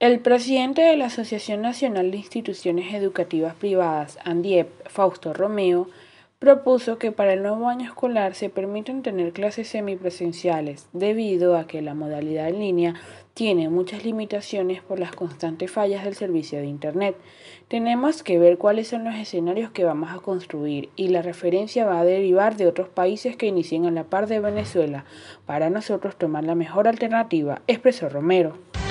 El presidente de la Asociación Nacional de Instituciones Educativas Privadas, ANDIEP, Fausto Romeo, propuso que para el nuevo año escolar se permitan tener clases semipresenciales, debido a que la modalidad en línea tiene muchas limitaciones por las constantes fallas del servicio de Internet. Tenemos que ver cuáles son los escenarios que vamos a construir y la referencia va a derivar de otros países que inicien a la par de Venezuela, para nosotros tomar la mejor alternativa, expresó Romero.